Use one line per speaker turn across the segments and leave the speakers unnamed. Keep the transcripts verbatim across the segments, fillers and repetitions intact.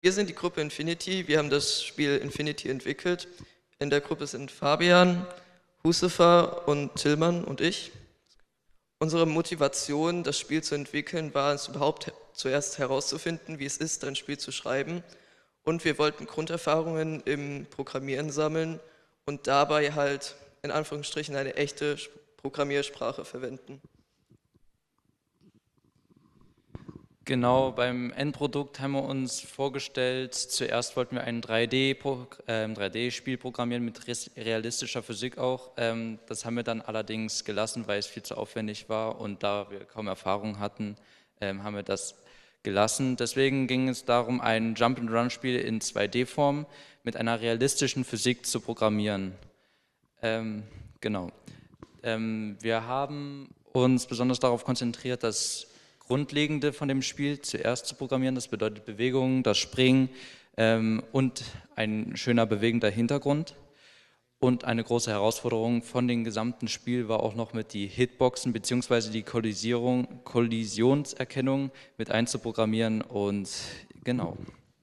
Wir sind die Gruppe Infinity, wir haben das Spiel Infinity entwickelt. In der Gruppe sind Fabian, Husefer und Tillmann und ich. Unsere Motivation, das Spiel zu entwickeln, war es überhaupt zuerst herauszufinden, wie es ist, ein Spiel zu schreiben. Und wir wollten Grunderfahrungen im Programmieren sammeln und dabei halt in Anführungsstrichen eine echte Programmiersprache verwenden.
Genau, beim Endprodukt haben wir uns vorgestellt, zuerst wollten wir ein drei D-Spiel programmieren mit realistischer Physik auch. Ähm, das haben wir dann allerdings gelassen, weil es viel zu aufwendig war und da wir kaum Erfahrung hatten, ähm, haben wir das gelassen. Deswegen ging es darum, ein Jump-and-Run-Spiel in zwei D-Form mit einer realistischen Physik zu programmieren. Ähm, genau. Ähm, wir haben uns besonders darauf konzentriert, das Grundlegende von dem Spiel zuerst zu programmieren. Das bedeutet Bewegung, das Springen ähm, und ein schöner bewegender Hintergrund. Und eine große Herausforderung von dem gesamten Spiel war auch noch mit die Hitboxen bzw. die Kollisierung, Kollisionserkennung mit einzuprogrammieren und genau.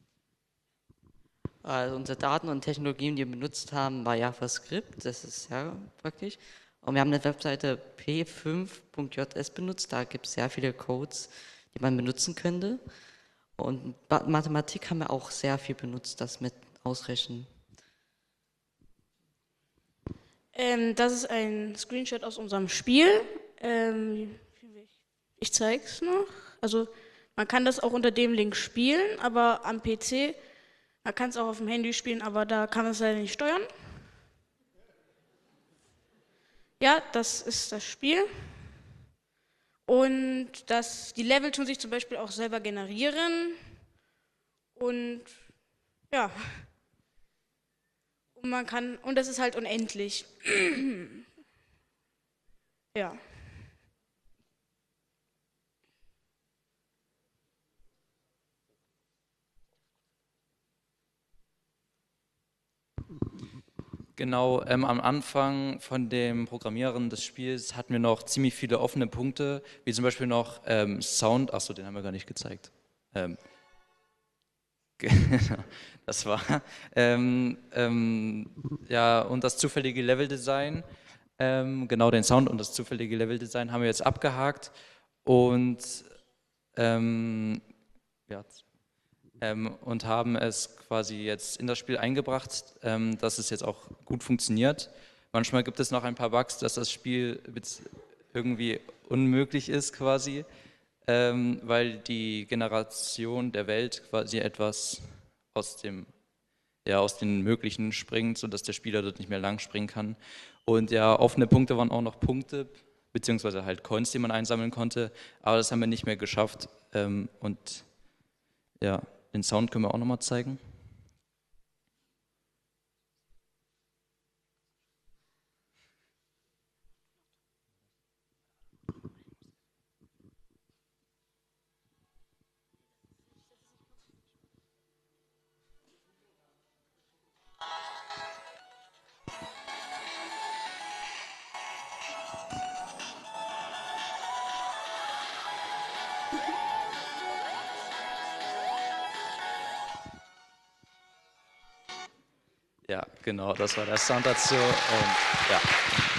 Also unsere Daten und Technologien, die wir benutzt haben, war JavaScript, das ist ja praktisch. Und wir haben eine Webseite p fünf punkt j s benutzt, da gibt es sehr viele Codes, die man benutzen könnte. Und Mathematik haben wir auch sehr viel benutzt, das mit Ausrechnen.
Ähm, das ist ein Screenshot aus unserem Spiel. Ähm, ich zeige es noch. Also man kann das auch unter dem Link spielen, aber am P C, man kann es auch auf dem Handy spielen, aber da kann man es leider nicht steuern. Ja, das ist das Spiel. Und das, die Level tun sich zum Beispiel auch selber generieren. Und ja. Und man kann, und das ist halt unendlich. Ja.
Genau, ähm, am Anfang von dem Programmieren des Spiels hatten wir noch ziemlich viele offene Punkte, wie zum Beispiel noch ähm, Sound, achso, den haben wir gar nicht gezeigt. Ähm, das war, ähm, ähm, ja, und das zufällige Leveldesign, ähm, genau, den Sound und das zufällige Leveldesign haben wir jetzt abgehakt und ähm, ja, Ähm, und haben es quasi jetzt in das Spiel eingebracht, ähm, dass es jetzt auch gut funktioniert. Manchmal gibt es noch ein paar Bugs, dass das Spiel irgendwie unmöglich ist quasi, ähm, weil die Generation der Welt quasi etwas aus dem, ja, aus den Möglichen springt, sodass der Spieler dort nicht mehr lang springen kann. Und ja, offene Punkte waren auch noch Punkte, beziehungsweise halt Coins, die man einsammeln konnte, aber das haben wir nicht mehr geschafft ähm, und ja, den Sound können wir auch nochmal zeigen. Ja, genau, das war der Sound dazu und ja.